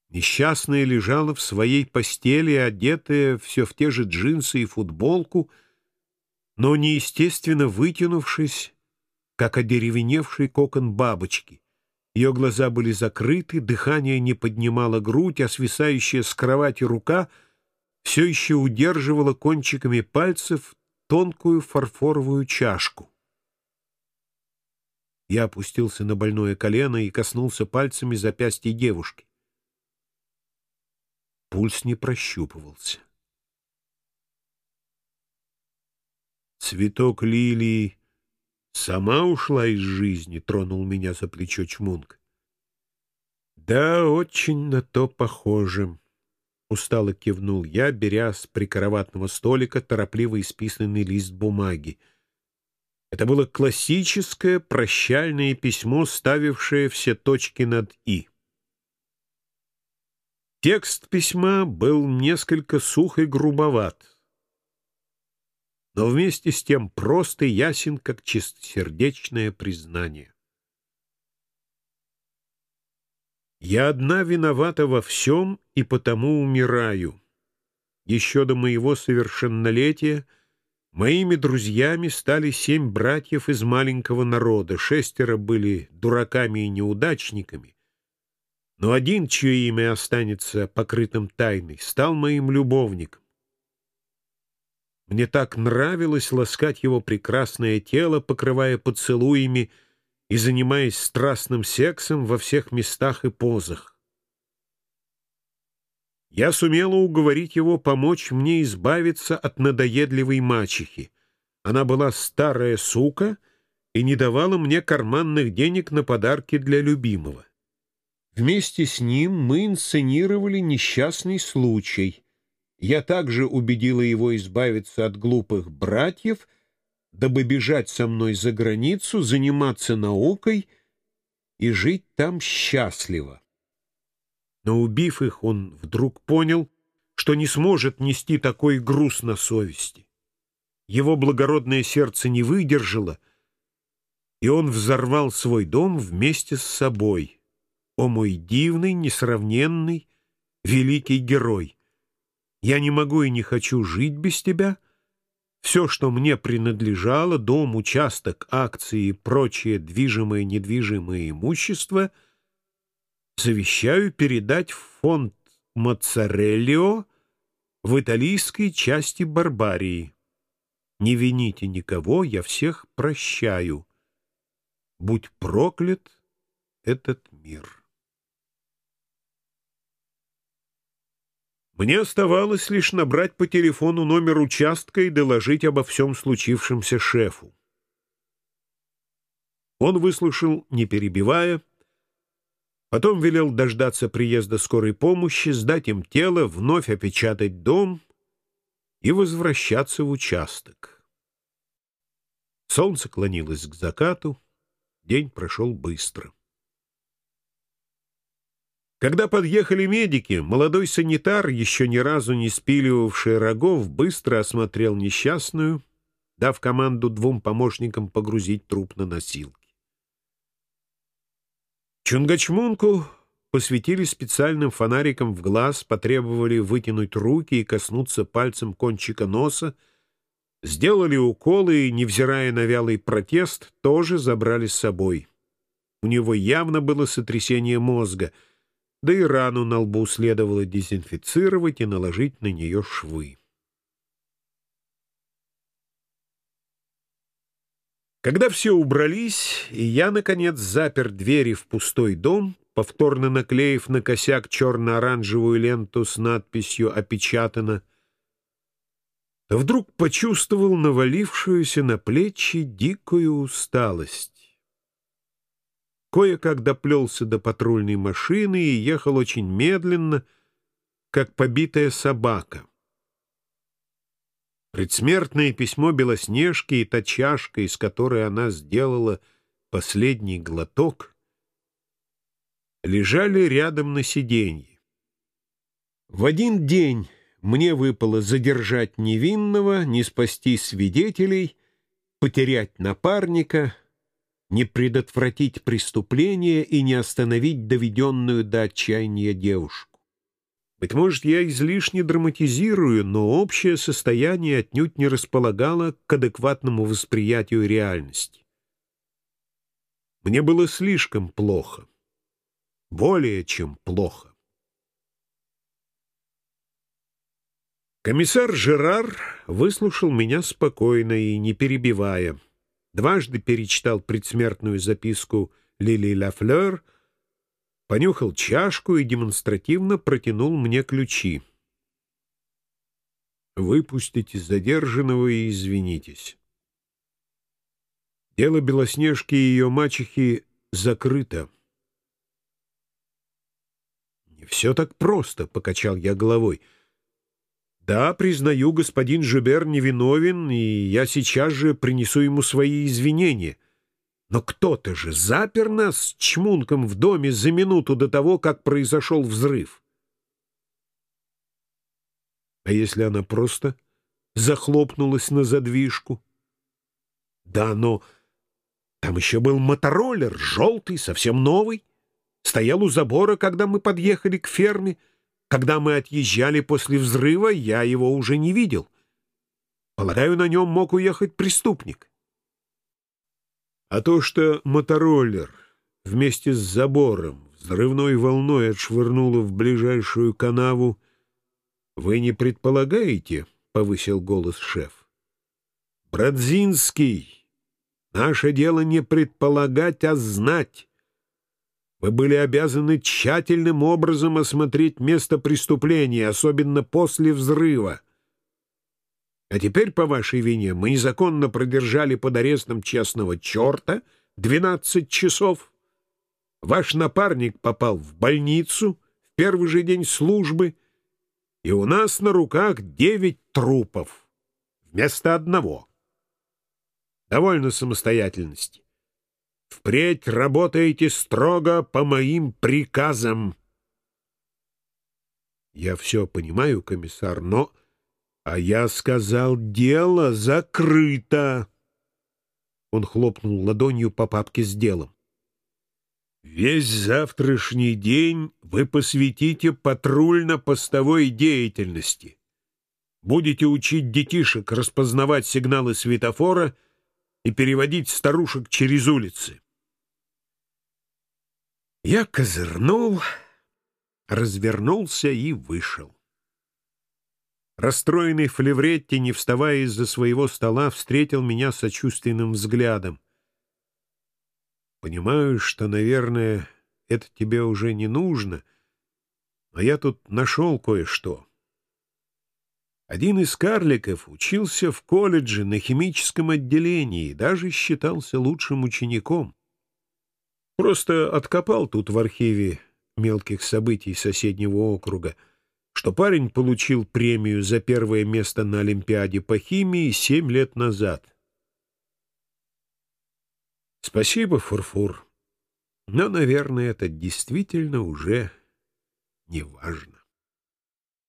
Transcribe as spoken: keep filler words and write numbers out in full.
Несчастная лежала в своей постели, одетая все в те же джинсы и футболку, но неестественно вытянувшись, как одеревеневший кокон бабочки. Ее глаза были закрыты, дыхание не поднимало грудь, а свисающая с кровати рука все еще удерживала кончиками пальцев тонкую фарфоровую чашку. Я опустился на больное колено и коснулся пальцами запястья девушки. Пульс не прощупывался. «Цветок лилии сама ушла из жизни», — тронул меня за плечо Чмунг. «Да, очень на то похоже», — устало кивнул я, беря с прикроватного столика торопливо исписанный лист бумаги. Это было классическое прощальное письмо, ставившее все точки над «и». Текст письма был несколько сух и грубоват, но вместе с тем прост и ясен, как чистосердечное признание. «Я одна виновата во всем и потому умираю. Еще до моего совершеннолетия моими друзьями стали семь братьев из маленького народа. Шестеро были дураками и неудачниками, но один, чье имя останется покрытым тайной, стал моим любовником. Мне так нравилось ласкать его прекрасное тело, покрывая поцелуями и занимаясь страстным сексом во всех местах и позах. Я сумела уговорить его помочь мне избавиться от надоедливой мачехи. Она была старая сука и не давала мне карманных денег на подарки для любимого. Вместе с ним мы инсценировали несчастный случай. Я также убедила его избавиться от глупых братьев, дабы бежать со мной за границу, заниматься наукой и жить там счастливо. Но, убив их, он вдруг понял, что не сможет нести такой груз на совести. Его благородное сердце не выдержало, и он взорвал свой дом вместе с собой. О мой дивный, несравненный, великий герой! Я не могу и не хочу жить без тебя. Все, что мне принадлежало, дом, участок, акции и прочее движимое и недвижимое имущество, завещаю передать в фонд Моцареллио в италийской части Барбарии. Не вините никого, я всех прощаю. Будь проклят этот мир». Мне оставалось лишь набрать по телефону номер участка и доложить обо всем случившемся шефу. Он выслушал, не перебивая, потом велел дождаться приезда скорой помощи, сдать им тело, вновь опечатать дом и возвращаться в участок. Солнце клонилось к закату, день прошел быстро. Когда подъехали медики, молодой санитар, еще ни разу не спиливавший рогов, быстро осмотрел несчастную, дав команду двум помощникам погрузить труп на носилки. Чунгачмунку посветили специальным фонариком в глаз, потребовали вытянуть руки и коснуться пальцем кончика носа, сделали уколы и, невзирая на вялый протест, тоже забрали с собой. У него явно было сотрясение мозга, да и рану на лбу следовало дезинфицировать и наложить на нее швы. Когда все убрались, и я, наконец, запер двери в пустой дом, повторно наклеив на косяк черно-оранжевую ленту с надписью «Опечатано», то вдруг почувствовал навалившуюся на плечи дикую усталость. Кое-как доплелся до патрульной машины и ехал очень медленно, как побитая собака. Предсмертное письмо Белоснежки и та чашка, из которой она сделала последний глоток, лежали рядом на сиденье. В один день мне выпало задержать невинного, не спасти свидетелей, потерять напарника, не предотвратить преступление и не остановить доведенную до отчаяния девушку. Быть может, я излишне драматизирую, но общее состояние отнюдь не располагало к адекватному восприятию реальности. Мне было слишком плохо, более чем плохо. Комиссар Жерар выслушал меня спокойно и не перебивая. Дважды перечитал предсмертную записку Лили Лафлёр, понюхал чашку и демонстративно протянул мне ключи. «Выпустите задержанного и извинитесь. Дело Белоснежки и ее мачехи закрыто». «Не все так просто», — покачал я головой. «Да, признаю, господин Жюбер невиновен, и я сейчас же принесу ему свои извинения. Но кто-то же запер нас с Чмунком в доме за минуту до того, как произошел взрыв». «А если она просто захлопнулась на задвижку?» «Да, но там еще был мотороллер, желтый, совсем новый. Стоял у забора, когда мы подъехали к ферме. Когда мы отъезжали после взрыва, я его уже не видел. Полагаю, на нем мог уехать преступник». А то, что мотороллер вместе с забором взрывной волной отшвырнуло в ближайшую канаву, вы не предполагаете? — повысил голос шеф. Брадзинский, наше дело не предполагать, а знать. Вы были обязаны тщательным образом осмотреть место преступления, особенно после взрыва. А теперь, по вашей вине, мы незаконно продержали под арестом честного черта двенадцать часов. Ваш напарник попал в больницу в первый же день службы, и у нас на руках девять трупов вместо одного. Довольно самостоятельности. Впредь работаете строго по моим приказам. Я все понимаю, комиссар, но... А я сказал, дело закрыто. Он хлопнул ладонью по папке с делом. Весь завтрашний день вы посвятите патрульно-постовой деятельности. Будете учить детишек распознавать сигналы светофора и переводить старушек через улицы. Я козырнул, развернулся и вышел. Расстроенный Флевретти, не вставая из-за своего стола, встретил меня сочувственным взглядом. «Понимаю, что, наверное, это тебе уже не нужно, но я тут нашел кое-что. Один из карликов учился в колледже на химическом отделении и даже считался лучшим учеником. Просто откопал тут в архиве мелких событий соседнего округа, что парень получил премию за первое место на Олимпиаде по химии семь лет назад. Спасибо, Фурфур, но, наверное, это действительно уже не важно.